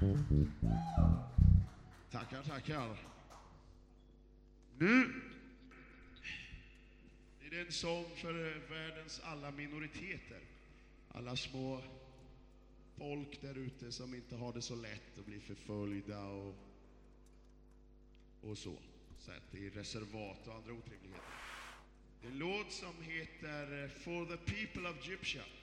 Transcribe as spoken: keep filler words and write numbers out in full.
Tackar, tackar. Nu är det en sång för världens alla minoriteter. Alla små folk där ute som inte har det så lätt att bli förföljda och, och så. Sätt i reservat och andra otrevligheter. Det är en låt som heter For the People of Egyptia.